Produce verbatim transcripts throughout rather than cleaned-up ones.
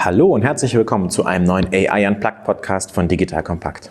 Hallo und herzlich willkommen zu einem neuen A I Unplugged Podcast von Digital Compact.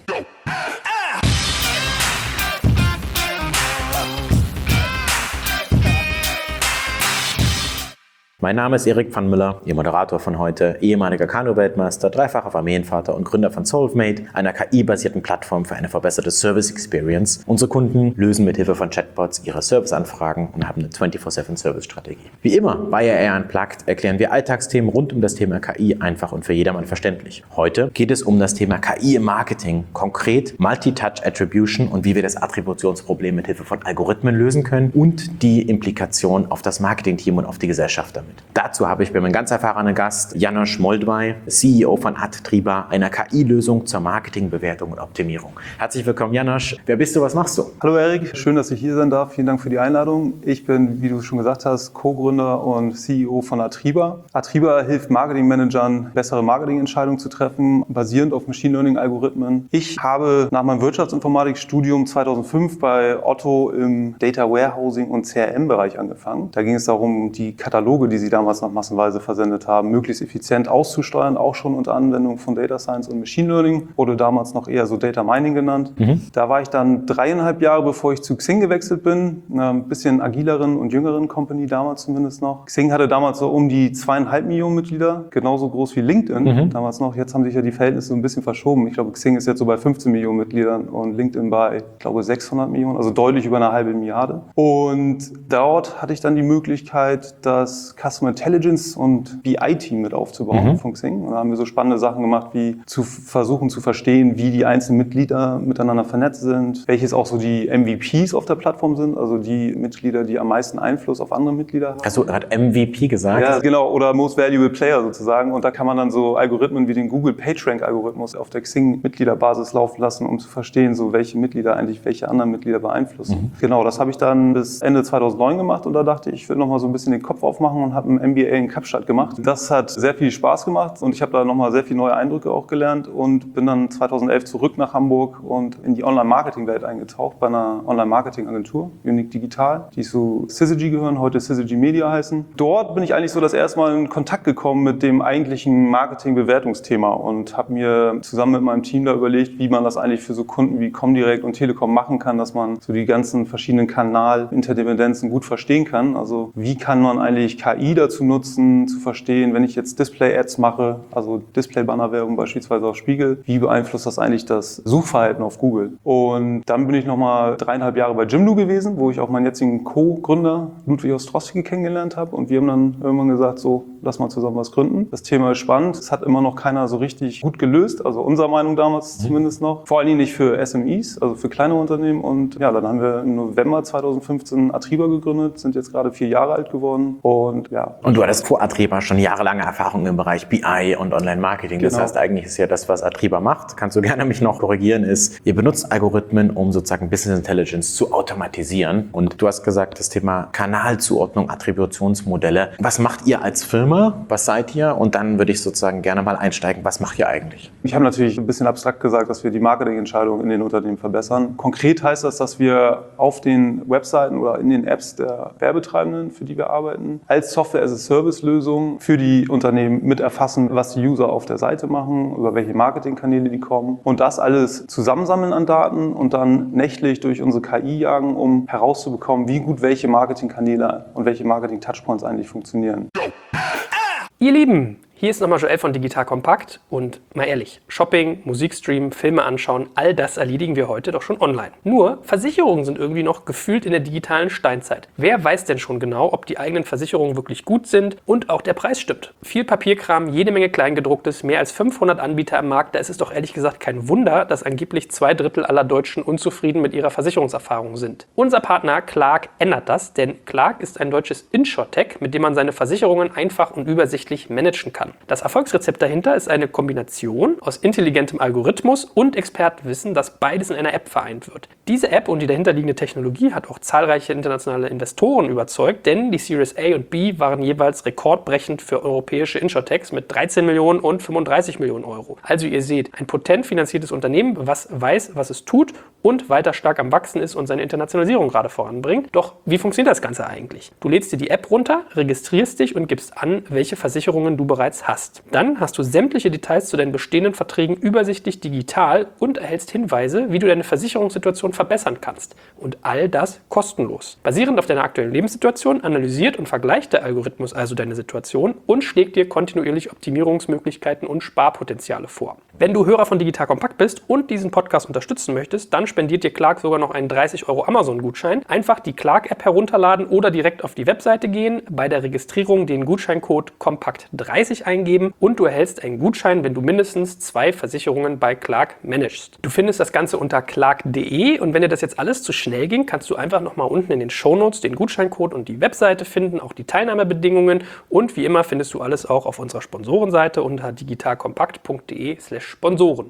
Mein Name ist Erik van Müller, Ihr Moderator von heute, ehemaliger Kanu-Weltmeister, dreifacher Familienvater und Gründer von Solvemate, einer K I-basierten Plattform für eine verbesserte Service Experience. Unsere Kunden lösen mit Hilfe von Chatbots ihre Serviceanfragen und haben eine vierundzwanzig sieben Service-Strategie. Wie immer bei A I Unplugged erklären wir Alltagsthemen rund um das Thema K I einfach und für jedermann verständlich. Heute geht es um das Thema K I im Marketing, konkret Multi-Touch Attribution und wie wir das Attributionsproblem mit Hilfe von Algorithmen lösen können und die Implikation auf das Marketingteam und auf die Gesellschaft damit. Dazu habe ich bei meinem ganz erfahrenen Gast János Moldvai, C E O von Attriba, einer K I-Lösung zur Marketingbewertung und Optimierung. Herzlich willkommen, János. Wer bist du, was machst du? Hallo Erik, schön, dass ich hier sein darf. Vielen Dank für die Einladung. Ich bin, wie du schon gesagt hast, Co-Gründer und C E O von Attriba. Attriba hilft Marketingmanagern, bessere Marketingentscheidungen zu treffen, basierend auf Machine Learning-Algorithmen. Ich habe nach meinem Wirtschaftsinformatikstudium zweitausendfünf bei Otto im Data Warehousing und C R M-Bereich angefangen. Da ging es darum, die Kataloge, die sie damals noch massenweise versendet haben, möglichst effizient auszusteuern, auch schon unter Anwendung von Data Science und Machine Learning, wurde damals noch eher so Data Mining genannt. Mhm. Da war ich dann dreieinhalb Jahre, bevor ich zu Xing gewechselt bin, einer ein bisschen agileren und jüngeren Company damals zumindest noch. Xing hatte damals so um die zweieinhalb Millionen Mitglieder, genauso groß wie LinkedIn mhm. damals noch. Jetzt haben sich ja die Verhältnisse so ein bisschen verschoben. Ich glaube, Xing ist jetzt so bei fünfzehn Millionen Mitgliedern und LinkedIn bei, ich glaube, sechshundert Millionen, also deutlich über eine halbe Milliarde. Und dort hatte ich dann die Möglichkeit, das Customer Intelligence und B I-Team mit aufzubauen mhm. von Xing. Und da haben wir so spannende Sachen gemacht, wie zu versuchen zu verstehen, wie die einzelnen Mitglieder miteinander vernetzt sind, welches auch so die M V Ps auf der Plattform sind, also die Mitglieder, die am meisten Einfluss auf andere Mitglieder haben. Hast du gerade M V P gesagt? Ja, genau, oder Most Valuable Player sozusagen. Und da kann man dann so Algorithmen wie den Google PageRank-Algorithmus auf der Xing-Mitgliederbasis laufen lassen, um zu verstehen, so welche Mitglieder eigentlich welche anderen Mitglieder beeinflussen. Mhm. Genau, das habe ich dann bis Ende zweitausendneun gemacht und da dachte ich, ich will nochmal so ein bisschen den Kopf aufmachen und habe ein M B A in Kapstadt gemacht. Das hat sehr viel Spaß gemacht und ich habe da nochmal sehr viele neue Eindrücke auch gelernt und bin dann zweitausendelf zurück nach Hamburg und in die Online-Marketing-Welt eingetaucht bei einer Online-Marketing-Agentur, Unique Digital, die zu Syzygy gehören, heute Syzygy Media heißen. Dort bin ich eigentlich so das erste Mal in Kontakt gekommen mit dem eigentlichen Marketing-Bewertungsthema und habe mir zusammen mit meinem Team da überlegt, wie man das eigentlich für so Kunden wie Comdirect und Telekom machen kann, dass man so die ganzen verschiedenen Kanal-Interdependenzen gut verstehen kann. Also wie kann man eigentlich K I dazu nutzen, zu verstehen, wenn ich jetzt Display-Ads mache, also Display-Banner-Werbung beispielsweise auf Spiegel, wie beeinflusst das eigentlich das Suchverhalten auf Google? Und dann bin ich nochmal dreieinhalb Jahre bei Jimdo gewesen, wo ich auch meinen jetzigen Co-Gründer Ludwig Ostrowski kennengelernt habe und wir haben dann irgendwann gesagt, so, lass mal zusammen was gründen. Das Thema ist spannend, es hat immer noch keiner so richtig gut gelöst, also unserer Meinung damals mhm. zumindest noch. Vor allen Dingen nicht für S M Es, also für kleine Unternehmen und ja, dann haben wir im November zweitausendfünfzehn Attriba gegründet, sind jetzt gerade vier Jahre alt geworden und ja. Und du hattest vor Attriba schon jahrelange Erfahrung im Bereich B I und Online-Marketing. Genau. Das heißt, eigentlich ist ja das, was Attriba macht, kannst du gerne mich noch korrigieren, ist, ihr benutzt Algorithmen, um sozusagen Business Intelligence zu automatisieren. Und du hast gesagt, das Thema Kanalzuordnung, Attributionsmodelle. Was macht ihr als Firma? Was seid ihr? Und dann würde ich sozusagen gerne mal einsteigen. Was macht ihr eigentlich? Ich habe natürlich ein bisschen abstrakt gesagt, dass wir die Marketingentscheidungen in den Unternehmen verbessern. Konkret heißt das, dass wir auf den Webseiten oder in den Apps der Werbetreibenden, für die wir arbeiten, als Software-as-a-Service-Lösung für die Unternehmen mit erfassen, was die User auf der Seite machen, über welche Marketingkanäle die kommen und das alles zusammensammeln an Daten und dann nächtlich durch unsere K I jagen, um herauszubekommen, wie gut welche Marketingkanäle und welche Marketing-Touchpoints eigentlich funktionieren. Ihr Lieben, hier ist nochmal Joel von Digital Compact und mal ehrlich, Shopping, Musikstreamen, Filme anschauen, all das erledigen wir heute doch schon online. Nur, Versicherungen sind irgendwie noch gefühlt in der digitalen Steinzeit. Wer weiß denn schon genau, ob die eigenen Versicherungen wirklich gut sind und auch der Preis stimmt? Viel Papierkram, jede Menge Kleingedrucktes, mehr als fünfhundert Anbieter am Markt, da ist es doch ehrlich gesagt kein Wunder, dass angeblich zwei Drittel aller Deutschen unzufrieden mit ihrer Versicherungserfahrung sind. Unser Partner Clark ändert das, denn Clark ist ein deutsches InsurTech, mit dem man seine Versicherungen einfach und übersichtlich managen kann. Das Erfolgsrezept dahinter ist eine Kombination aus intelligentem Algorithmus und Expertenwissen, das beides in einer App vereint wird. Diese App und die dahinterliegende Technologie hat auch zahlreiche internationale Investoren überzeugt, denn die Series A und B waren jeweils rekordbrechend für europäische InsurTechs mit dreizehn Millionen und fünfunddreißig Millionen Euro. Also ihr seht, ein potent finanziertes Unternehmen, was weiß, was es tut und weiter stark am Wachsen ist und seine Internationalisierung gerade voranbringt. Doch wie funktioniert das Ganze eigentlich? Du lädst dir die App runter, registrierst dich und gibst an, welche Versicherungen du bereits bereits hast. Dann hast du sämtliche Details zu deinen bestehenden Verträgen übersichtlich digital und erhältst Hinweise, wie du deine Versicherungssituation verbessern kannst. Und all das kostenlos. Basierend auf deiner aktuellen Lebenssituation analysiert und vergleicht der Algorithmus also deine Situation und schlägt dir kontinuierlich Optimierungsmöglichkeiten und Sparpotenziale vor. Wenn du Hörer von Digital Kompakt bist und diesen Podcast unterstützen möchtest, dann spendiert dir Clark sogar noch einen dreißig Euro Amazon-Gutschein. Einfach die Clark-App herunterladen oder direkt auf die Webseite gehen, bei der Registrierung den Gutscheincode Kompakt dreißig eingeben und du erhältst einen Gutschein, wenn du mindestens zwei Versicherungen bei Clark managst. Du findest das Ganze unter clark punkt de und wenn dir das jetzt alles zu schnell ging, kannst du einfach nochmal unten in den Shownotes den Gutscheincode und die Webseite finden, auch die Teilnahmebedingungen und wie immer findest du alles auch auf unserer Sponsorenseite unter digitalkompakt punkt de slash Sponsoren.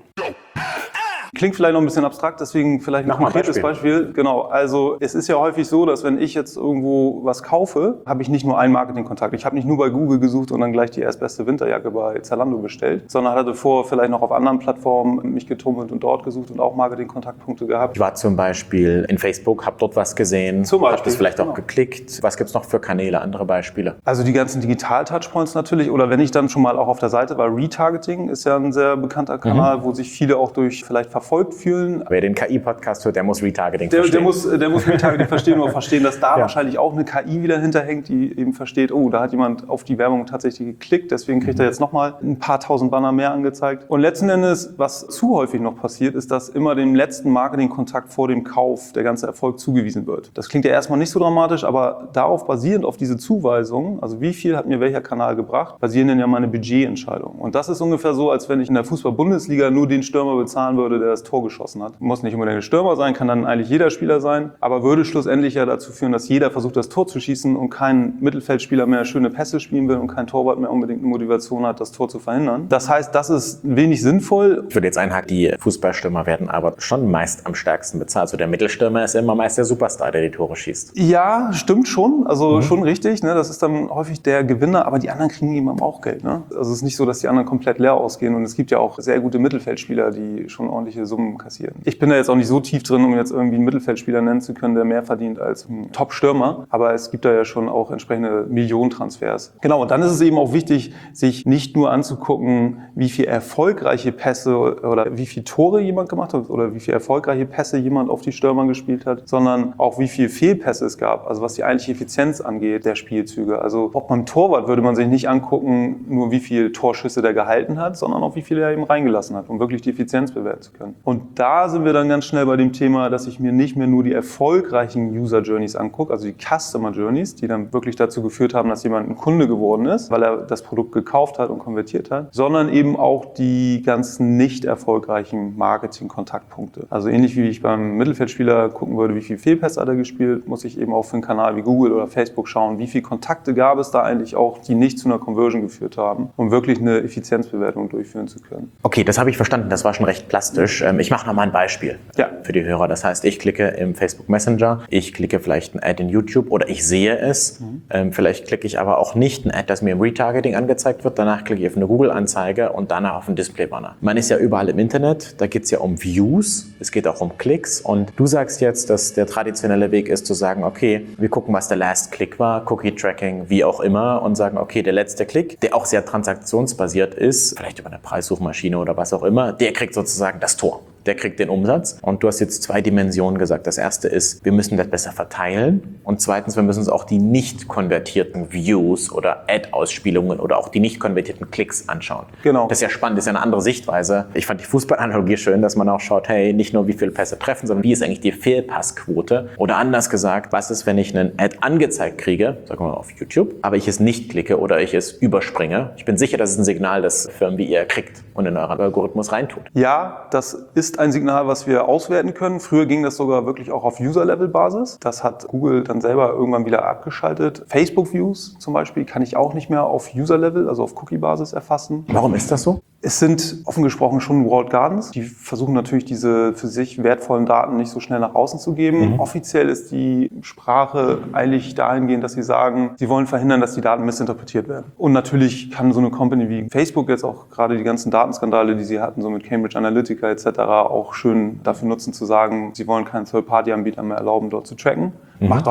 Klingt vielleicht noch ein bisschen abstrakt, deswegen vielleicht noch ein konkretes Beispiel. Beispiel. Genau, also es ist ja häufig so, dass wenn ich jetzt irgendwo was kaufe, habe ich nicht nur einen Marketingkontakt. Ich habe nicht nur bei Google gesucht und dann gleich die erstbeste Winterjacke bei Zalando bestellt, sondern hatte vorher vielleicht noch auf anderen Plattformen mich getummelt und dort gesucht und auch Marketingkontaktpunkte gehabt. Ich war zum Beispiel in Facebook, habe dort was gesehen, habe das vielleicht genau. auch geklickt. Was gibt es noch für Kanäle, andere Beispiele? Also die ganzen Digital-Touchpoints natürlich oder wenn ich dann schon mal auch auf der Seite war, Retargeting ist ja ein sehr bekannter Kanal, mhm. wo sich viele auch durch vielleicht verfolgt fühlen. Wer den K I-Podcast hört, der muss Retargeting der, verstehen. Der muss, der muss Retargeting verstehen oder verstehen, dass da ja. wahrscheinlich auch eine K I wieder hinterhängt, die eben versteht, oh, da hat jemand auf die Werbung tatsächlich geklickt, deswegen kriegt mhm. er jetzt nochmal ein paar tausend Banner mehr angezeigt. Und letzten Endes, was zu häufig noch passiert, ist, dass immer dem letzten Marketingkontakt vor dem Kauf der ganze Erfolg zugewiesen wird. Das klingt ja erstmal nicht so dramatisch, aber darauf basierend auf diese Zuweisung, also wie viel hat mir welcher Kanal gebracht, basieren dann ja meine Budgetentscheidungen. Und das ist ungefähr so, als wenn ich in der Fußball-Bundesliga nur den Stürmer bezahlen würde, der das Tor geschossen hat. Muss nicht unbedingt ein Stürmer sein, kann dann eigentlich jeder Spieler sein, aber würde schlussendlich ja dazu führen, dass jeder versucht, das Tor zu schießen und kein Mittelfeldspieler mehr schöne Pässe spielen will und kein Torwart mehr unbedingt eine Motivation hat, das Tor zu verhindern. Das heißt, das ist wenig sinnvoll. Ich würde jetzt einhaken, die Fußballstürmer werden aber schon meist am stärksten bezahlt. Also der Mittelstürmer ist immer meist der Superstar, der die Tore schießt. Ja, stimmt schon. Also mhm. schon richtig. Ne? Das ist dann häufig der Gewinner, aber die anderen kriegen eben auch Geld. Ne? Also es ist nicht so, dass die anderen komplett leer ausgehen und es gibt ja auch sehr gute Mittelfeldspieler, die schon ordentliche Summen kassieren. Ich bin da jetzt auch nicht so tief drin, um jetzt irgendwie einen Mittelfeldspieler nennen zu können, der mehr verdient als ein Top-Stürmer. Aber es gibt da ja schon auch entsprechende Millionentransfers. Genau, und dann ist es eben auch wichtig, sich nicht nur anzugucken, wie viel erfolgreiche Pässe oder wie viele Tore jemand gemacht hat oder wie viele erfolgreiche Pässe jemand auf die Stürmer gespielt hat, sondern auch wie viele Fehlpässe es gab, also was die eigentliche Effizienz angeht der Spielzüge. Also ob beim Torwart würde man sich nicht angucken, nur wie viele Torschüsse der gehalten hat, sondern auch wie viele er eben reingelassen hat, um wirklich die Effizienz bewerten zu können. Und da sind wir dann ganz schnell bei dem Thema, dass ich mir nicht mehr nur die erfolgreichen User Journeys angucke, also die Customer Journeys, die dann wirklich dazu geführt haben, dass jemand ein Kunde geworden ist, weil er das Produkt gekauft hat und konvertiert hat, sondern eben auch die ganzen nicht erfolgreichen Marketing-Kontaktpunkte. Also ähnlich wie ich beim Mittelfeldspieler gucken würde, wie viel Fehlpässe hat er gespielt, muss ich eben auch für einen Kanal wie Google oder Facebook schauen, wie viele Kontakte gab es da eigentlich auch, die nicht zu einer Conversion geführt haben, um wirklich eine Effizienzbewertung durchführen zu können. Okay, das habe ich verstanden. Das war schon recht plastisch. Ich mache noch mal ein Beispiel ja. für die Hörer. Das heißt, ich klicke im Facebook Messenger, ich klicke vielleicht ein Ad in YouTube oder ich sehe es. Mhm. Ähm, vielleicht klicke ich aber auch nicht ein Ad, das mir im Retargeting angezeigt wird. Danach klicke ich auf eine Google-Anzeige und danach auf einen Display-Banner. Man ist ja überall im Internet. Da geht es ja um Views. Es geht auch um Klicks. Und du sagst jetzt, dass der traditionelle Weg ist zu sagen, okay, wir gucken, was der Last Click war, Cookie-Tracking, wie auch immer und sagen, okay, der letzte Klick, der auch sehr transaktionsbasiert ist, vielleicht über eine Preissuchmaschine oder was auch immer, der kriegt sozusagen das Tor. Der kriegt den Umsatz. Und du hast jetzt zwei Dimensionen gesagt. Das erste ist, wir müssen das besser verteilen. Und zweitens, wir müssen uns auch die nicht konvertierten Views oder Ad-Ausspielungen oder auch die nicht konvertierten Klicks anschauen. Genau. Das ist ja spannend, das ist ja eine andere Sichtweise. Ich fand die Fußballanalogie schön, dass man auch schaut, hey, nicht nur wie viele Pässe treffen, sondern wie ist eigentlich die Fehlpassquote? Oder anders gesagt, was ist, wenn ich einen Ad angezeigt kriege, sagen wir mal auf YouTube, aber ich es nicht klicke oder ich es überspringe? Ich bin sicher, das ist ein Signal, das Firmen wie ihr kriegt und in euren Algorithmus reintut. Ja, das ist ein Signal, was wir auswerten können. Früher ging das sogar wirklich auch auf User-Level-Basis. Das hat Google dann selber irgendwann wieder abgeschaltet. Facebook-Views zum Beispiel kann ich auch nicht mehr auf User-Level, also auf Cookie-Basis erfassen. Warum ist das so? Es sind offen gesprochen schon Walled Gardens. Die versuchen natürlich, diese für sich wertvollen Daten nicht so schnell nach außen zu geben. Mhm. Offiziell ist die Sprache eigentlich dahingehend, dass sie sagen, sie wollen verhindern, dass die Daten missinterpretiert werden. Und natürlich kann so eine Company wie Facebook jetzt auch gerade die ganzen Datenskandale, die sie hatten, so mit Cambridge Analytica et cetera, auch schön dafür nutzen zu sagen, sie wollen keinen Third-Party-Anbieter mehr erlauben, dort zu tracken. Mhm. Macht auch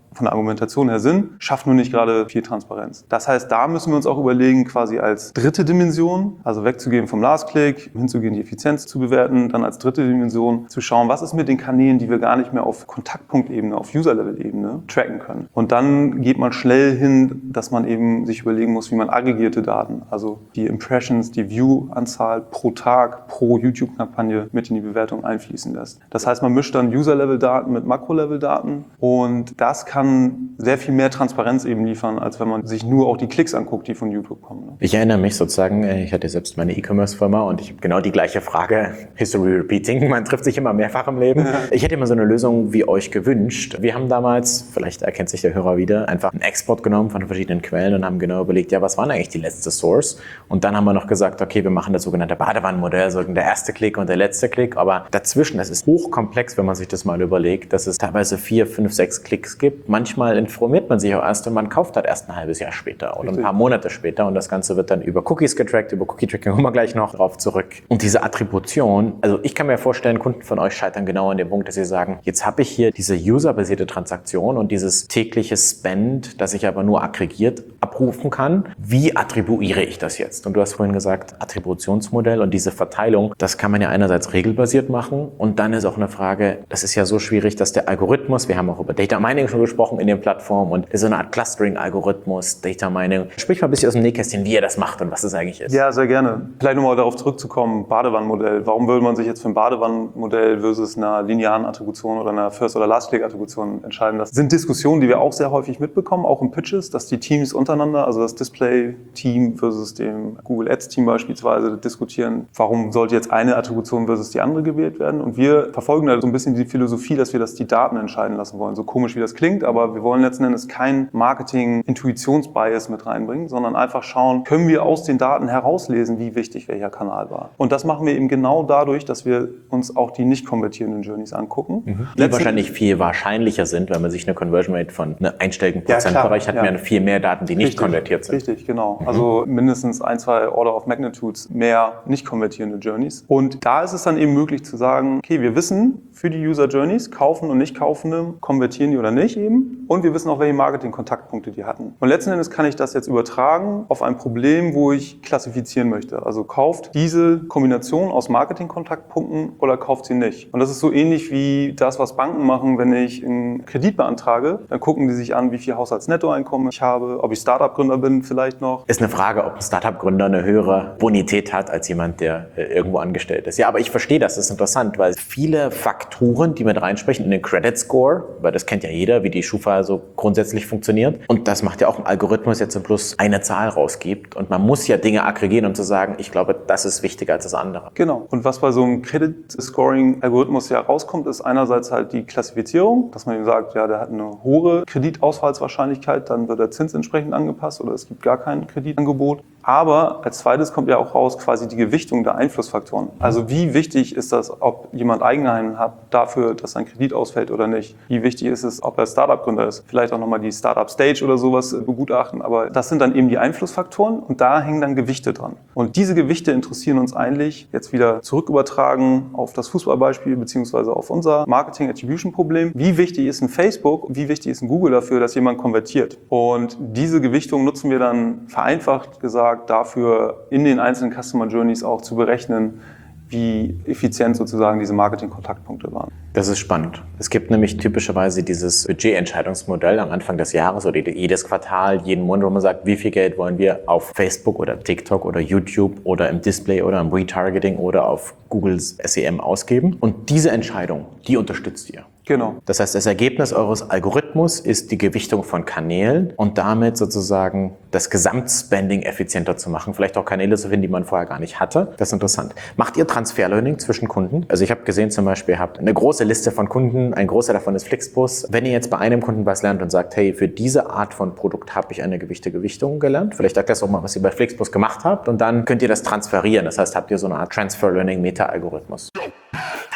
von der Argumentation her Sinn, schafft nur nicht gerade viel Transparenz. Das heißt, da müssen wir uns auch überlegen, quasi als dritte Dimension, also wegzugehen vom Last-Click, hinzugehen, die Effizienz zu bewerten, dann als dritte Dimension zu schauen, was ist mit den Kanälen, die wir gar nicht mehr auf Kontaktpunktebene, auf User-Level-Ebene tracken können. Und dann geht man schnell hin, dass man eben sich überlegen muss, wie man aggregierte Daten, also die Impressions, die View-Anzahl pro Tag, pro YouTube-Kampagne mit in die Bewertung einfließen lässt. Das heißt, man mischt dann User-Level-Daten mit Makro-Level-Daten und das kann sehr viel mehr Transparenz eben liefern, als wenn man sich nur auch die Klicks anguckt, die von YouTube kommen. Ich erinnere mich sozusagen, ich hatte selbst meine E-Commerce-Firma und ich habe genau die gleiche Frage, History Repeating, man trifft sich immer mehrfach im Leben. Ich hätte immer so eine Lösung wie euch gewünscht. Wir haben damals, vielleicht erkennt sich der Hörer wieder, einfach einen Export genommen von verschiedenen Quellen und haben genau überlegt, ja, was war eigentlich die letzte Source? Und dann haben wir noch gesagt, okay, wir machen das sogenannte Badewannenmodell, so der erste Klick und der letzte Klick, aber dazwischen, das ist hochkomplex, wenn man sich das mal überlegt, dass es teilweise vier, fünf, sechs Klicks gibt. Manchmal informiert man sich auch erst und man kauft halt erst ein halbes Jahr später oder ein paar Monate später und das Ganze wird dann über Cookies getrackt, über Cookie-Tracking kommen wir gleich noch drauf zurück. Und diese Attribution, also ich kann mir vorstellen, Kunden von euch scheitern genau an dem Punkt, dass sie sagen, jetzt habe ich hier diese userbasierte Transaktion und dieses tägliche Spend, das ich aber nur aggregiert abrufen kann. Wie attribuiere ich das jetzt? Und du hast vorhin gesagt, Attributionsmodell und diese Verteilung, das kann man ja einerseits regelbasiert machen und dann ist auch eine Frage, das ist ja so schwierig, dass der Algorithmus, wir haben auch über Data Mining schon gesprochen in den Plattformen und so eine Art Clustering-Algorithmus, Data Mining. Sprich mal ein bisschen aus dem Nähkästchen, wie ihr das macht und was das eigentlich ist. Ja, sehr gerne. Vielleicht nochmal darauf zurückzukommen, Badewannenmodell. Warum würde man sich jetzt für ein Badewannenmodell versus einer linearen Attribution oder einer First- oder Last-Click-Attribution entscheiden? Das sind Diskussionen, die wir auch sehr häufig mitbekommen, auch in Pitches, dass die Teams untereinander, also das Display-Team versus dem Google Ads-Team beispielsweise, diskutieren, warum sollte jetzt eine Attribution versus die andere gewählt werden. Und wir verfolgen da so ein bisschen die Philosophie, dass wir das die Daten entscheiden lassen wollen. So komisch wie das klingt, aber wir wollen letzten Endes kein Marketing-Intuitionsbias mit reinbringen, sondern einfach schauen, können wir aus den Daten herauslesen, wie wichtig welcher Kanal war. Und das machen wir eben genau dadurch, dass wir uns auch die nicht konvertierenden Journeys angucken. Mhm. Die Letzten wahrscheinlich viel wahrscheinlicher sind, wenn man sich eine Conversion Rate von einem einstelligen Prozentbereich ja, hat, ja. man viel mehr Daten, die nicht Richtig, konvertiert sind. Richtig, genau. Mhm. Also mindestens ein, zwei Order of Magnitudes mehr nicht konvertierende Journeys. Und da ist es dann eben möglich zu sagen, okay, wir wissen für die User Journeys, kaufen und nicht kaufende, konvertieren die oder nicht eben. Und wir wissen auch, welche Marketing-Kontaktpunkte die hatten. Und letzten Endes kann ich das jetzt übertragen auf ein Problem, wo ich klassifizieren möchte. Also kauft diese Kombination aus Marketing-Kontaktpunkten oder kauft sie nicht. Und das ist so ähnlich wie das, was Banken machen, wenn ich einen Kredit beantrage. Dann gucken die sich an, wie viel Haushaltsnettoeinkommen ich habe, ob ich Startup-Gründer bin vielleicht noch. Ist eine Frage, ob ein Startup-Gründer eine höhere Bonität hat als jemand, der irgendwo angestellt ist. Ja, aber ich verstehe das, das ist interessant, weil viele Faktoren, die mit reinsprechen in den Credit Score, weil das kennt ja jeder, wie die Schufa so grundsätzlich funktioniert. Und das macht ja auch ein Algorithmus, jetzt zum Schluss eine Zahl rausgibt. Und man muss ja Dinge aggregieren, um zu sagen, ich glaube, das ist wichtiger als das andere. Genau. Und was bei so einem Credit-Scoring-Algorithmus ja rauskommt, ist einerseits halt die Klassifizierung, dass man ihm sagt, ja, der hat eine hohe Kreditausfallswahrscheinlichkeit, dann wird der Zins entsprechend angepasst oder es gibt gar kein Kreditangebot. Aber als zweites kommt ja auch raus quasi die Gewichtung der Einflussfaktoren. Also wie wichtig ist das, ob jemand Eigenheim hat dafür, dass sein Kredit ausfällt oder nicht? Wie wichtig ist es, ob er Startup-Gründer ist? Vielleicht auch nochmal die Startup-Stage oder sowas begutachten. Aber das sind dann eben die Einflussfaktoren und da hängen dann Gewichte dran. Und diese Gewichte interessieren uns eigentlich jetzt wieder zurückübertragen auf das Fußballbeispiel beziehungsweise auf unser Marketing-Attribution-Problem. Wie wichtig ist ein Facebook, wie wichtig ist ein Google dafür, dass jemand konvertiert? Und diese Gewichtung nutzen wir dann vereinfacht gesagt dafür, in den einzelnen Customer Journeys auch zu berechnen, wie effizient sozusagen diese Marketing-Kontaktpunkte waren. Das ist spannend. Es gibt nämlich typischerweise dieses Budgetentscheidungsmodell am Anfang des Jahres oder jedes Quartal, jeden Monat, wo man sagt, wie viel Geld wollen wir auf Facebook oder TikTok oder YouTube oder im Display oder im Retargeting oder auf Googles S E M ausgeben. Und diese Entscheidung, die unterstützt ihr. Genau. Das heißt, das Ergebnis eures Algorithmus ist die Gewichtung von Kanälen und damit sozusagen das Gesamtspending effizienter zu machen. Vielleicht auch Kanäle zu finden, die man vorher gar nicht hatte. Das ist interessant. Macht ihr Transfer-Learning zwischen Kunden? Also ich habe gesehen zum Beispiel, ihr habt eine große Liste von Kunden, ein großer davon ist Flixbus. Wenn ihr jetzt bei einem Kunden was lernt und sagt, hey, für diese Art von Produkt habe ich eine gewichte Gewichtung gelernt, vielleicht sagt das auch mal, was ihr bei Flixbus gemacht habt und dann könnt ihr das transferieren. Das heißt, habt ihr so eine Art Transfer-Learning-Meta-Algorithmus.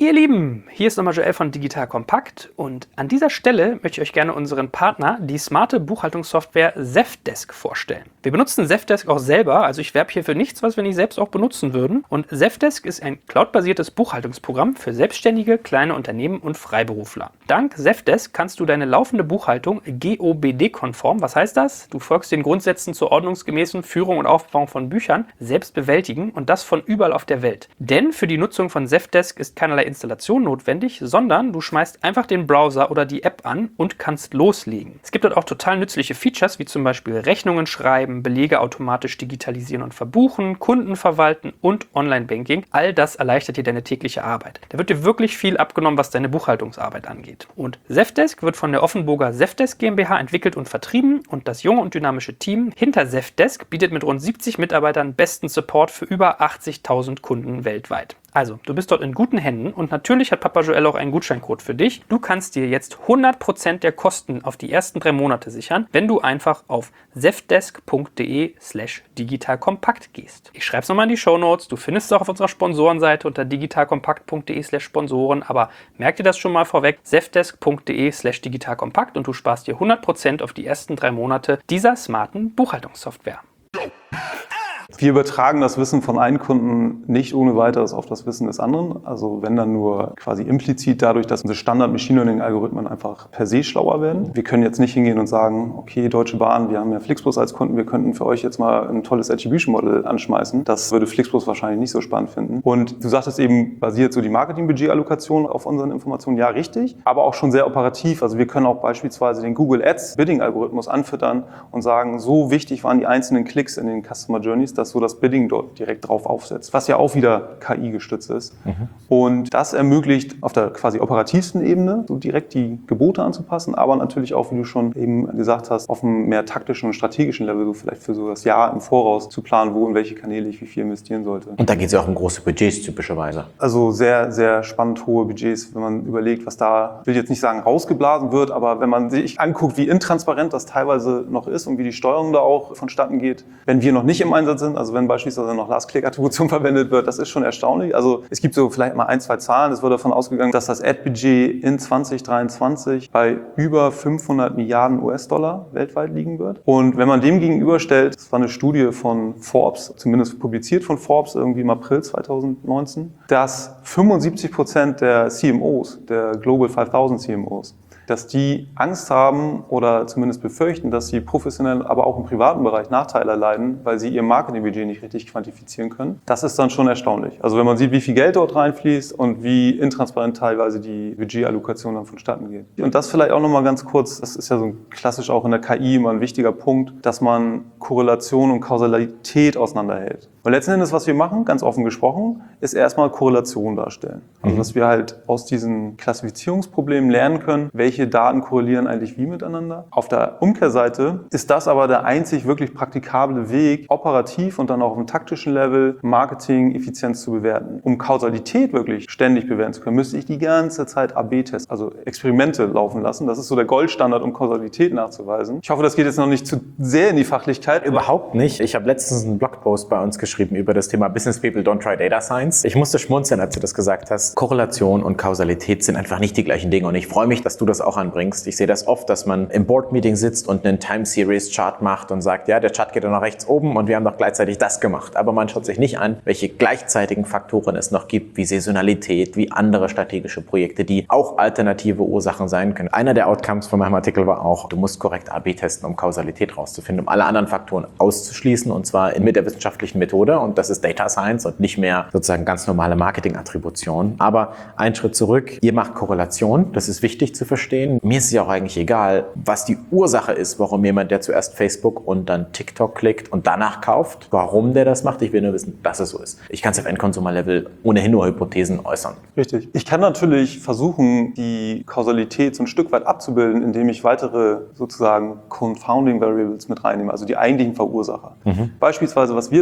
Ihr Lieben, hier ist nochmal Joel von Digital Compact und an dieser Stelle möchte ich euch gerne unseren Partner, die smarte Buchhaltungssoftware Zendesk, vorstellen. Wir benutzen Zendesk auch selber, also ich werbe hier für nichts, was wir nicht selbst auch benutzen würden. Und Zendesk ist ein cloudbasiertes Buchhaltungsprogramm für selbstständige, kleine Unternehmen und Freiberufler. Dank Zendesk kannst du deine laufende Buchhaltung G O B D-konform, was heißt das? Du folgst den Grundsätzen zur ordnungsgemäßen Führung und Aufbau von Büchern, selbst bewältigen und das von überall auf der Welt. Denn für die Nutzung von Zendesk ist keinerlei Installation notwendig, sondern du schmeißt einfach den Browser oder die App an und kannst loslegen. Es gibt dort auch total nützliche Features, wie zum Beispiel Rechnungen schreiben, Belege automatisch digitalisieren und verbuchen, Kunden verwalten und Online-Banking. All das erleichtert dir deine tägliche Arbeit. Da wird dir wirklich viel abgenommen, was deine Buchhaltungsarbeit angeht. Und Zendesk wird von der Offenburger Zendesk GmbH entwickelt und vertrieben und das junge und dynamische Team hinter Zendesk bietet mit rund siebzig Mitarbeitern besten Support für über achtzigtausend Kunden weltweit. Also, du bist dort in guten Händen und natürlich hat Papa Joel auch einen Gutscheincode für dich. Du kannst dir jetzt hundert Prozent der Kosten auf die ersten drei Monate sichern, wenn du einfach auf zendesk.de slash digitalkompakt gehst. Ich schreibe es nochmal in die Shownotes. Du findest es auch auf unserer Sponsorenseite unter digitalkompakt.de slash Sponsoren, aber merk dir das schon mal vorweg, zendesk.de slash digitalkompakt und du sparst dir hundert Prozent auf die ersten drei Monate dieser smarten Buchhaltungssoftware. Wir übertragen das Wissen von einem Kunden nicht ohne weiteres auf das Wissen des anderen. Also wenn dann nur quasi implizit dadurch, dass unsere Standard-Machine-Learning-Algorithmen einfach per se schlauer werden. Wir können jetzt nicht hingehen und sagen, okay, Deutsche Bahn, wir haben ja Flixbus als Kunden, wir könnten für euch jetzt mal ein tolles Attribution-Model anschmeißen. Das würde Flixbus wahrscheinlich nicht so spannend finden. Und du sagtest eben, basiert so die Marketing-Budget-Allokation auf unseren Informationen. Ja, richtig, aber auch schon sehr operativ. Also wir können auch beispielsweise den Google Ads Bidding-Algorithmus anfüttern und sagen, so wichtig waren die einzelnen Klicks in den Customer Journeys, dass so das Bidding dort direkt drauf aufsetzt, was ja auch wieder K I gestützt ist. Mhm. Und das ermöglicht auf der quasi operativsten Ebene so direkt die Gebote anzupassen, aber natürlich auch, wie du schon eben gesagt hast, auf einem mehr taktischen und strategischen Level, so vielleicht für so das Jahr im Voraus zu planen, wo in welche Kanäle ich wie viel investieren sollte. Und da geht es ja auch um große Budgets typischerweise. Also sehr, sehr spannend hohe Budgets, wenn man überlegt, was da, ich will jetzt nicht sagen rausgeblasen wird, aber wenn man sich anguckt, wie intransparent das teilweise noch ist und wie die Steuerung da auch vonstatten geht, wenn wir noch nicht im Einsatz sind, also wenn beispielsweise noch Last-Click-Attribution verwendet wird, das ist schon erstaunlich. Also es gibt so vielleicht mal ein, zwei Zahlen. Es wird davon ausgegangen, dass das Ad-Budget in zwanzig dreiundzwanzig bei über fünfhundert Milliarden U S-Dollar weltweit liegen wird. Und wenn man dem gegenüberstellt, das war eine Studie von Forbes, zumindest publiziert von Forbes, irgendwie im April zweitausendneunzehn, dass fünfundsiebzig Prozent der C M Os, der Global fünftausend C M Os, dass die Angst haben oder zumindest befürchten, dass sie professionell, aber auch im privaten Bereich Nachteile erleiden, weil sie ihr Marketingbudget nicht richtig quantifizieren können. Das ist dann schon erstaunlich. Also wenn man sieht, wie viel Geld dort reinfließt und wie intransparent teilweise die Budgetallokation dann vonstatten geht. Und das vielleicht auch nochmal ganz kurz, das ist ja so klassisch auch in der K I immer ein wichtiger Punkt, dass man Korrelation und Kausalität auseinanderhält. Weil letzten Endes, was wir machen, ganz offen gesprochen, ist erstmal Korrelation darstellen. Also dass wir halt aus diesen Klassifizierungsproblemen lernen können, welche Daten korrelieren eigentlich wie miteinander. Auf der Umkehrseite ist das aber der einzig wirklich praktikable Weg, operativ und dann auch auf dem taktischen Level Marketing-Effizienz zu bewerten. Um Kausalität wirklich ständig bewerten zu können, müsste ich die ganze Zeit A B Tests, also Experimente laufen lassen. Das ist so der Goldstandard, um Kausalität nachzuweisen. Ich hoffe, das geht jetzt noch nicht zu sehr in die Fachlichkeit. Überhaupt nicht. Ich habe letztens einen Blogpost bei uns geschrieben über das Thema Business People Don't Try Data Science. Ich musste schmunzeln, als du das gesagt hast. Korrelation und Kausalität sind einfach nicht die gleichen Dinge und ich freue mich, dass du das auch anbringst. Ich sehe das oft, dass man im Board-Meeting sitzt und einen Time-Series-Chart macht und sagt, ja, der Chart geht dann nach rechts oben und wir haben doch gleichzeitig das gemacht. Aber man schaut sich nicht an, welche gleichzeitigen Faktoren es noch gibt, wie Saisonalität, wie andere strategische Projekte, die auch alternative Ursachen sein können. Einer der Outcomes von meinem Artikel war auch, du musst korrekt A B testen, um Kausalität rauszufinden, um alle anderen Faktoren auszuschließen und zwar mit der wissenschaftlichen Methode und das ist Data Science und nicht mehr sozusagen ganz normale Marketing-Attribution. Aber ein Schritt zurück, ihr macht Korrelation, das ist wichtig zu verstehen. Mir ist es ja auch eigentlich egal, was die Ursache ist, warum jemand, der zuerst Facebook und dann TikTok klickt und danach kauft, warum der das macht. Ich will nur wissen, dass es so ist. Ich kann es auf End-Consumer-Level ohnehin nur Hypothesen äußern. Richtig. Ich kann natürlich versuchen, die Kausalität so ein Stück weit abzubilden, indem ich weitere sozusagen Confounding Variables mit reinnehme, also die eigentlichen Verursacher. Mhm. Beispielsweise, was wir dafür machen,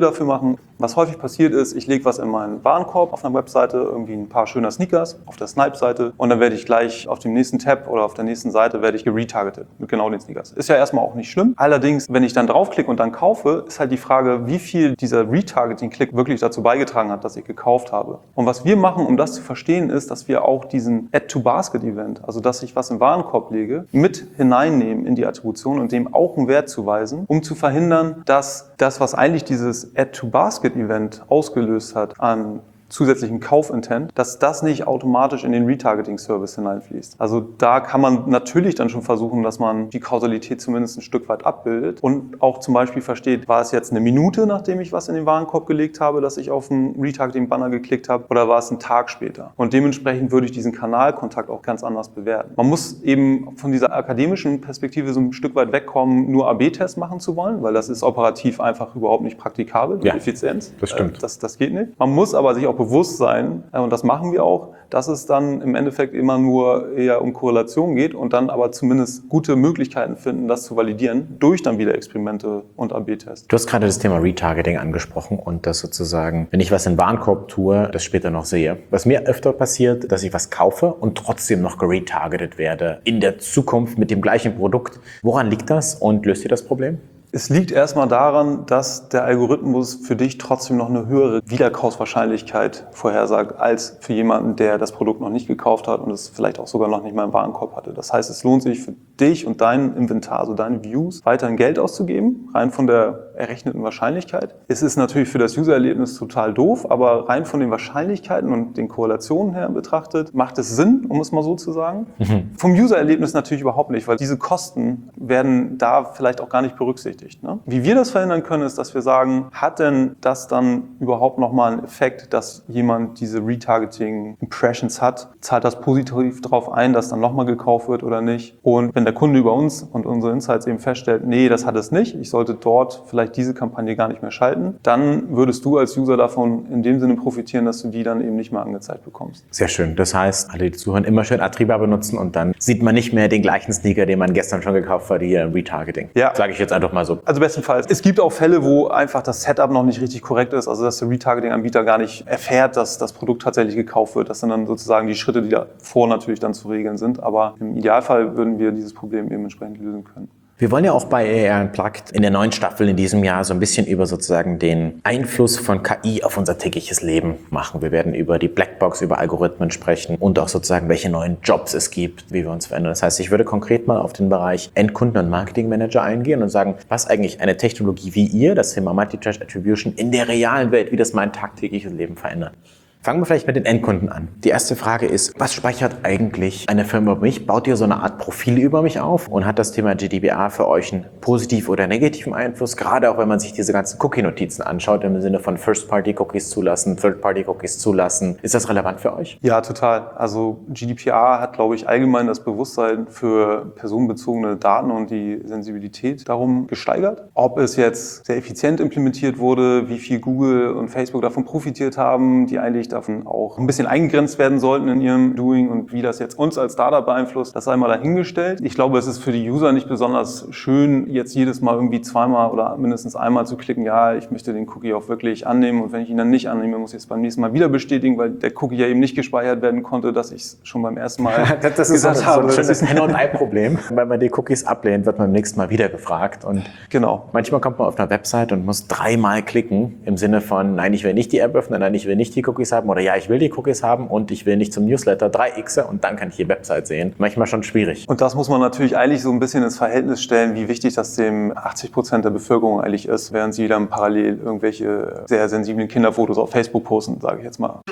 machen. Was häufig passiert ist, ich lege was in meinen Warenkorb auf einer Webseite, irgendwie ein paar schöner Sneakers auf der Snipe-Seite und dann werde ich gleich auf dem nächsten Tab oder auf der nächsten Seite werde ich geretargetet mit genau den Sneakers. Ist ja erstmal auch nicht schlimm. Allerdings, wenn ich dann draufklicke und dann kaufe, ist halt die Frage, wie viel dieser Retargeting-Klick wirklich dazu beigetragen hat, dass ich gekauft habe. Und was wir machen, um das zu verstehen, ist, dass wir auch diesen Add-to-Basket-Event, also dass ich was im Warenkorb lege, mit hineinnehmen in die Attribution und dem auch einen Wert zuweisen, um zu verhindern, dass das, was eigentlich dieses Add-to-Basket-Event ausgelöst hat an zusätzlichen Kaufintent, dass das nicht automatisch in den Retargeting-Service hineinfließt. Also da kann man natürlich dann schon versuchen, dass man die Kausalität zumindest ein Stück weit abbildet und auch zum Beispiel versteht, war es jetzt eine Minute, nachdem ich was in den Warenkorb gelegt habe, dass ich auf einen Retargeting-Banner geklickt habe, oder war es ein Tag später? Und dementsprechend würde ich diesen Kanalkontakt auch ganz anders bewerten. Man muss eben von dieser akademischen Perspektive so ein Stück weit wegkommen, nur A B Tests machen zu wollen, weil das ist operativ einfach überhaupt nicht praktikabel, ja, Effizienz. Das stimmt. Das, das geht nicht. Man muss aber sich auch bewusst sein, und das machen wir auch, dass es dann im Endeffekt immer nur eher um Korrelation geht und dann aber zumindest gute Möglichkeiten finden, das zu validieren, durch dann wieder Experimente und A B Tests. Du hast gerade das Thema Retargeting angesprochen und das sozusagen, wenn ich was in den Warenkorb tue, das später noch sehe. Was mir öfter passiert, dass ich was kaufe und trotzdem noch geretargetet werde in der Zukunft mit dem gleichen Produkt. Woran liegt das und löst ihr das Problem? Es liegt erstmal daran, dass der Algorithmus für dich trotzdem noch eine höhere Wiederkaufswahrscheinlichkeit vorhersagt, als für jemanden, der das Produkt noch nicht gekauft hat und es vielleicht auch sogar noch nicht mal im Warenkorb hatte. Das heißt, es lohnt sich für dich und dein Inventar, also deine Views, weiterhin Geld auszugeben, rein von der errechneten Wahrscheinlichkeit. Es ist natürlich für das User-Erlebnis total doof, aber rein von den Wahrscheinlichkeiten und den Korrelationen her betrachtet, macht es Sinn, um es mal so zu sagen. Mhm. Vom User-Erlebnis natürlich überhaupt nicht, weil diese Kosten werden da vielleicht auch gar nicht berücksichtigt. Ne? Wie wir das verhindern können, ist, dass wir sagen, hat denn das dann überhaupt nochmal einen Effekt, dass jemand diese Retargeting-Impressions hat? Zahlt das positiv darauf ein, dass dann nochmal gekauft wird oder nicht? Und wenn der Kunde über uns und unsere Insights eben feststellt, nee, das hat es nicht, ich sollte dort vielleicht diese Kampagne gar nicht mehr schalten, dann würdest du als User davon in dem Sinne profitieren, dass du die dann eben nicht mehr angezeigt bekommst. Sehr schön. Das heißt, alle, die zuhören, immer schön Attriba benutzen und dann sieht man nicht mehr den gleichen Sneaker, den man gestern schon gekauft hat, hier im Retargeting. Ja. Sage ich jetzt einfach mal so. Also bestenfalls. Es gibt auch Fälle, wo einfach das Setup noch nicht richtig korrekt ist, also dass der Retargeting-Anbieter gar nicht erfährt, dass das Produkt tatsächlich gekauft wird. Das sind dann sozusagen die Schritte, die davor natürlich dann zu regeln sind. Aber im Idealfall würden wir dieses Problem eben entsprechend lösen können. Wir wollen ja auch bei A R Unplugged in der neuen Staffel in diesem Jahr so ein bisschen über sozusagen den Einfluss von K I auf unser tägliches Leben machen. Wir werden über die Blackbox, über Algorithmen sprechen und auch sozusagen, welche neuen Jobs es gibt, wie wir uns verändern. Das heißt, ich würde konkret mal auf den Bereich Endkunden- und Marketingmanager eingehen und sagen, was eigentlich eine Technologie wie ihr, das Thema Multi-Touch Attribution, in der realen Welt, wie das mein tagtägliches Leben verändert. Fangen wir vielleicht mit den Endkunden an. Die erste Frage ist, was speichert eigentlich eine Firma über mich? Baut ihr so eine Art Profil über mich auf? Und hat das Thema G D P R für euch einen positiven oder negativen Einfluss? Gerade auch, wenn man sich diese ganzen Cookie-Notizen anschaut, im Sinne von First-Party-Cookies zulassen, Third-Party-Cookies zulassen. Ist das relevant für euch? Ja, total. Also G D P R hat, glaube ich, allgemein das Bewusstsein für personenbezogene Daten und die Sensibilität darum gesteigert. Ob es jetzt sehr effizient implementiert wurde, wie viel Google und Facebook davon profitiert haben, die eigentlich davon auch ein bisschen eingegrenzt werden sollten in ihrem Doing und wie das jetzt uns als Startup beeinflusst, das sei mal dahingestellt. Ich glaube, es ist für die User nicht besonders schön, jetzt jedes Mal irgendwie zweimal oder mindestens einmal zu klicken, ja, ich möchte den Cookie auch wirklich annehmen und wenn ich ihn dann nicht annehme, muss ich es beim nächsten Mal wieder bestätigen, weil der Cookie ja eben nicht gespeichert werden konnte, dass ich es schon beim ersten Mal das ist gesagt so, habe. So ein schönes Henne- und Ei-Problem. Wenn man die Cookies ablehnt, wird man beim nächsten Mal wieder gefragt. Und genau. Manchmal kommt man auf einer Website und muss dreimal klicken im Sinne von, nein, ich will nicht die App öffnen, nein, ich will nicht die Cookies haben oder ja, ich will die Cookies haben und ich will nicht zum Newsletter drei Xe und dann kann ich die Website sehen. Manchmal schon schwierig. Und das muss man natürlich eigentlich so ein bisschen ins Verhältnis stellen, wie wichtig das dem achtzig Prozent der Bevölkerung eigentlich ist, während sie dann parallel irgendwelche sehr sensiblen Kinderfotos auf Facebook posten, sage ich jetzt mal.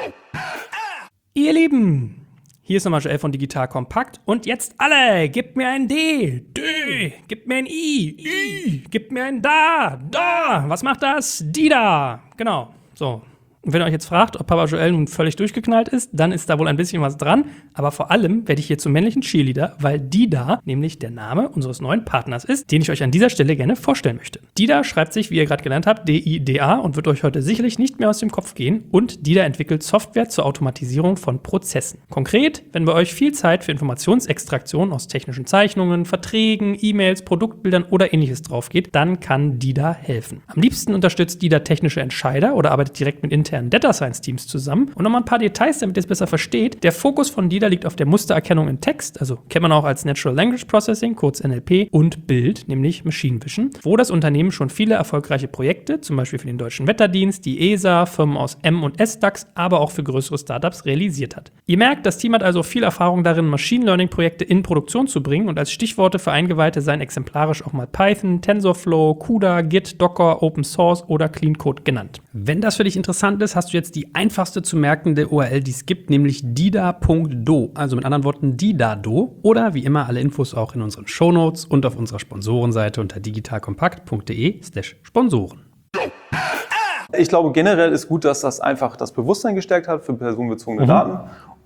Ihr Lieben, hier ist nochmal Joel von Digital Kompakt und jetzt alle, gebt mir ein D, D, gebt mir ein I, I, gebt mir ein Da, Da, was macht das? Die da, genau, so. Und wenn ihr euch jetzt fragt, ob Papa Joel nun völlig durchgeknallt ist, dann ist da wohl ein bisschen was dran. Aber vor allem werde ich hier zum männlichen Cheerleader, weil Dida nämlich der Name unseres neuen Partners ist, den ich euch an dieser Stelle gerne vorstellen möchte. Dida schreibt sich, wie ihr gerade gelernt habt, D I D A und wird euch heute sicherlich nicht mehr aus dem Kopf gehen. Und Dida entwickelt Software zur Automatisierung von Prozessen. Konkret, wenn bei euch viel Zeit für Informationsextraktion aus technischen Zeichnungen, Verträgen, E-Mails, Produktbildern oder ähnliches drauf geht, dann kann Dida helfen. Am liebsten unterstützt Dida technische Entscheider oder arbeitet direkt mit internen Data Science Teams zusammen. Und nochmal ein paar Details, damit ihr es besser versteht. Der Fokus von Dida liegt auf der Mustererkennung in Text, also kennt man auch als Natural Language Processing, kurz N L P, und Bild, nämlich Machine Vision, wo das Unternehmen schon viele erfolgreiche Projekte, zum Beispiel für den Deutschen Wetterdienst, die E S A, Firmen aus M- und S-DAX, aber auch für größere Startups realisiert hat. Ihr merkt, das Team hat also viel Erfahrung darin, Machine Learning-Projekte in Produktion zu bringen, und als Stichworte für Eingeweihte seien exemplarisch auch mal Python, TensorFlow, CUDA, Git, Docker, Open Source oder Clean Code genannt. Wenn das für dich interessant ist, hast du jetzt die einfachste zu merkende U R L, die es gibt, nämlich dida punkt do, also mit anderen Worten Didado, oder wie immer alle Infos auch in unseren Shownotes und auf unserer Sponsorenseite unter digitalkompakt.de slash Sponsoren. Ich glaube, generell ist gut, dass das einfach das Bewusstsein gestärkt hat für personenbezogene Mhm. Daten.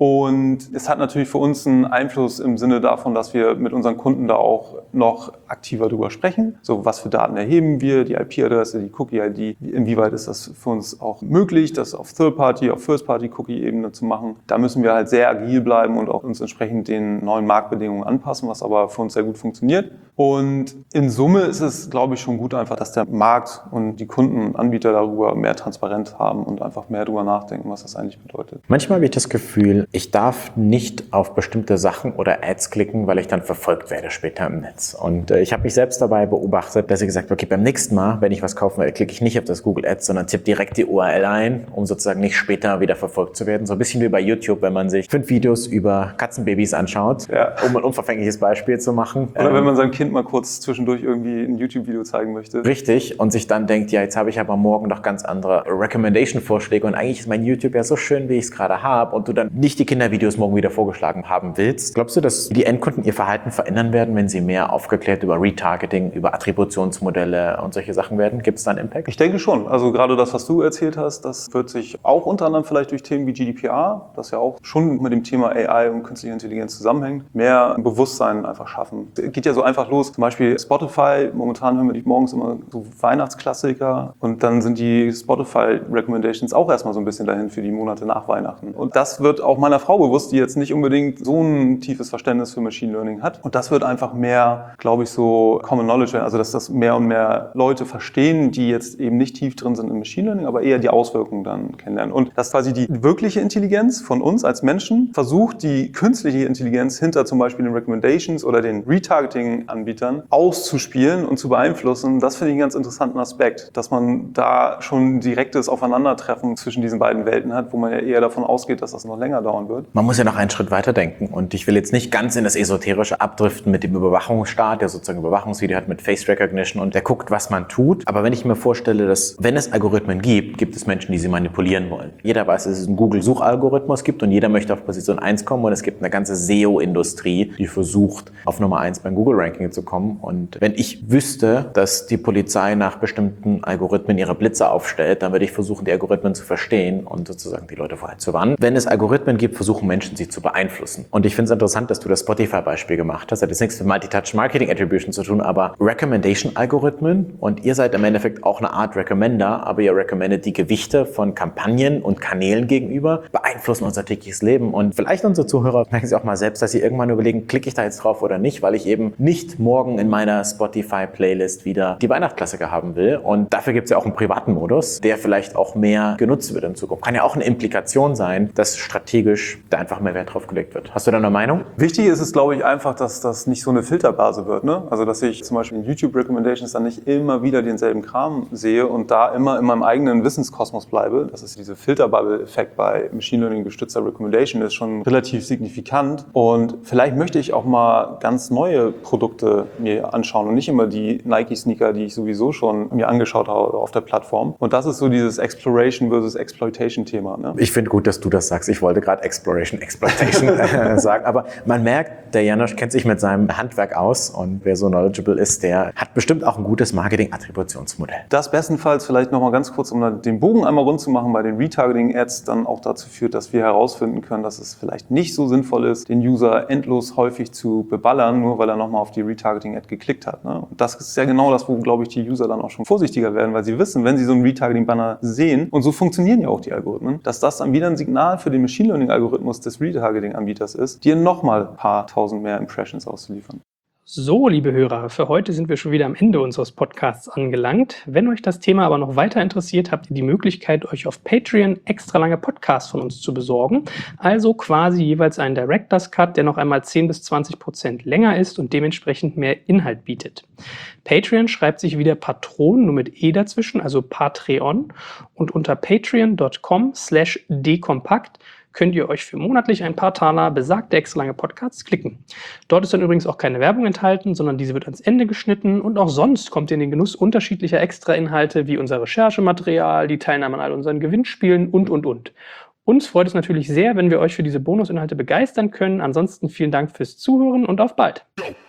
Und es hat natürlich für uns einen Einfluss im Sinne davon, dass wir mit unseren Kunden da auch noch aktiver drüber sprechen. So, was für Daten erheben wir, die I P-Adresse, die Cookie-I D, inwieweit ist das für uns auch möglich, das auf Third-Party, auf First-Party-Cookie-Ebene zu machen. Da müssen wir halt sehr agil bleiben und auch uns entsprechend den neuen Marktbedingungen anpassen, was aber für uns sehr gut funktioniert. Und in Summe ist es, glaube ich, schon gut einfach, dass der Markt und die Kunden und Anbieter darüber mehr Transparenz haben und einfach mehr darüber nachdenken, was das eigentlich bedeutet. Manchmal habe ich das Gefühl, ich darf nicht auf bestimmte Sachen oder Ads klicken, weil ich dann verfolgt werde später im Netz. Und äh, ich habe mich selbst dabei beobachtet, dass ich gesagt habe, okay, beim nächsten Mal, wenn ich was kaufen will, klicke ich nicht auf das Google Ads, sondern tippe direkt die U R L ein, um sozusagen nicht später wieder verfolgt zu werden. So ein bisschen wie bei YouTube, wenn man sich fünf Videos über Katzenbabys anschaut, Ja. um ein unverfängliches Beispiel zu machen. Oder Ähm, wenn man seinem Kind mal kurz zwischendurch irgendwie ein YouTube-Video zeigen möchte. Richtig, und sich dann denkt, ja, jetzt habe ich aber morgen doch ganz andere Recommendation-Vorschläge und eigentlich ist mein YouTube ja so schön, wie ich es gerade habe, und du dann nicht die Kindervideos morgen wieder vorgeschlagen haben willst. Glaubst du, dass die Endkunden ihr Verhalten verändern werden, wenn sie mehr aufgeklärt über Retargeting, über Attributionsmodelle und solche Sachen werden? Gibt es da einen Impact? Ich denke schon. Also gerade das, was du erzählt hast, das wird sich auch unter anderem vielleicht durch Themen wie G D P R, das ja auch schon mit dem Thema A I und künstliche Intelligenz zusammenhängt, mehr Bewusstsein einfach schaffen. Es geht ja so einfach los. Zum Beispiel Spotify. Momentan hören wir die morgens immer so Weihnachtsklassiker und dann sind die Spotify-Recommendations auch erstmal so ein bisschen dahin für die Monate nach Weihnachten. Und das wird auch meiner Frau bewusst, die jetzt nicht unbedingt so ein tiefes Verständnis für Machine Learning hat. Und das wird einfach mehr, glaube ich, so Common Knowledge, also dass das mehr und mehr Leute verstehen, die jetzt eben nicht tief drin sind in Machine Learning, aber eher die Auswirkungen dann kennenlernen. Und dass quasi die wirkliche Intelligenz von uns als Menschen versucht, die künstliche Intelligenz hinter zum Beispiel den Recommendations oder den Retargeting-Anbietern auszuspielen und zu beeinflussen, das finde ich einen ganz interessanten Aspekt, dass man da schon direktes Aufeinandertreffen zwischen diesen beiden Welten hat, wo man ja eher davon ausgeht, dass das noch länger dauern wird. Man muss ja noch einen Schritt weiter denken, und ich will jetzt nicht ganz in das Esoterische abdriften mit dem Überwachungsstaat, der sozusagen Überwachungsvideo hat mit Face Recognition und der guckt, was man tut. Aber wenn ich mir vorstelle, dass wenn es Algorithmen gibt, gibt es Menschen, die sie manipulieren wollen. Jeder weiß, dass es einen Google-Suchalgorithmus gibt und jeder möchte auf Position eins kommen, und es gibt eine ganze S E O-Industrie, die versucht, auf Nummer eins beim Google-Ranking zu kommen. Und wenn ich wüsste, dass die Polizei nach bestimmten Algorithmen ihre Blitze aufstellt, dann würde ich versuchen, die Algorithmen zu verstehen und sozusagen die Leute vorher zu warnen. Wenn es Algorithmen gibt, versuchen Menschen, sie zu beeinflussen. Und ich finde es interessant, dass du das Spotify-Beispiel gemacht hast. Das hat jetzt nichts mit Multi-Touch-Marketing-Attribution zu tun, aber Recommendation-Algorithmen, und ihr seid im Endeffekt auch eine Art Recommender, aber ihr recommendet die Gewichte von Kampagnen und Kanälen gegenüber, beeinflussen unser tägliches Leben. Und vielleicht unsere Zuhörer merken sie auch mal selbst, dass sie irgendwann überlegen, klicke ich da jetzt drauf oder nicht, weil ich eben nicht morgen in meiner Spotify-Playlist wieder die Weihnachtsklassiker haben will. Und dafür gibt es ja auch einen privaten Modus, der vielleicht auch mehr genutzt wird in Zukunft. Kann ja auch eine Implikation sein, dass strategisch da einfach mehr Wert drauf gelegt wird. Hast du da eine Meinung? Wichtig ist es, glaube ich, einfach, dass das nicht so eine Filterbase wird. Ne? Also, dass ich zum Beispiel in YouTube-Recommendations dann nicht immer wieder denselben Kram sehe und da immer in meinem eigenen Wissenskosmos bleibe. Das ist diese Filterbubble-Effekt bei Machine Learning gestützter Recommendation, ist schon relativ signifikant. Und vielleicht möchte ich auch mal ganz neue Produkte mir anschauen und nicht immer die Nike-Sneaker, die ich sowieso schon mir angeschaut habe auf der Plattform. Und das ist so dieses Exploration versus Exploitation-Thema. Ne? Ich finde gut, dass du das sagst. Ich wollte gerade Standard Exploration, Exploitation äh, sagen. Aber man merkt, der Janosch kennt sich mit seinem Handwerk aus und wer so knowledgeable ist, der hat bestimmt auch ein gutes Marketing-Attributionsmodell. Das bestenfalls vielleicht nochmal ganz kurz, um den Bogen einmal rund zu machen, bei den Retargeting-Ads dann auch dazu führt, dass wir herausfinden können, dass es vielleicht nicht so sinnvoll ist, den User endlos häufig zu beballern, nur weil er nochmal auf die Retargeting-Ad geklickt hat. Ne? Und das ist ja genau das, wo, glaube ich, die User dann auch schon vorsichtiger werden, weil sie wissen, wenn sie so einen Retargeting-Banner sehen, und so funktionieren ja auch die Algorithmen, dass das dann wieder ein Signal für den Machine Learning-Algorithmus des Retargeting-Anbieters ist, dir nochmal ein paar tausend mehr Impressions auszuliefern. So, liebe Hörer, für heute sind wir schon wieder am Ende unseres Podcasts angelangt. Wenn euch das Thema aber noch weiter interessiert, habt ihr die Möglichkeit, euch auf Patreon extra lange Podcasts von uns zu besorgen. Also quasi jeweils einen Director's Cut, der noch einmal zehn bis zwanzig Prozent länger ist und dementsprechend mehr Inhalt bietet. Patreon schreibt sich wieder Patron, nur mit E dazwischen, also Patreon. Und unter patreon.com slash dekompakt könnt ihr euch für monatlich ein paar Taler besagte extra lange Podcasts klicken. Dort ist dann übrigens auch keine Werbung enthalten, sondern diese wird ans Ende geschnitten und auch sonst kommt ihr in den Genuss unterschiedlicher Extra-Inhalte wie unser Recherchematerial, die Teilnahme an all unseren Gewinnspielen und, und, und. Uns freut es natürlich sehr, wenn wir euch für diese Bonusinhalte begeistern können. Ansonsten vielen Dank fürs Zuhören und auf bald.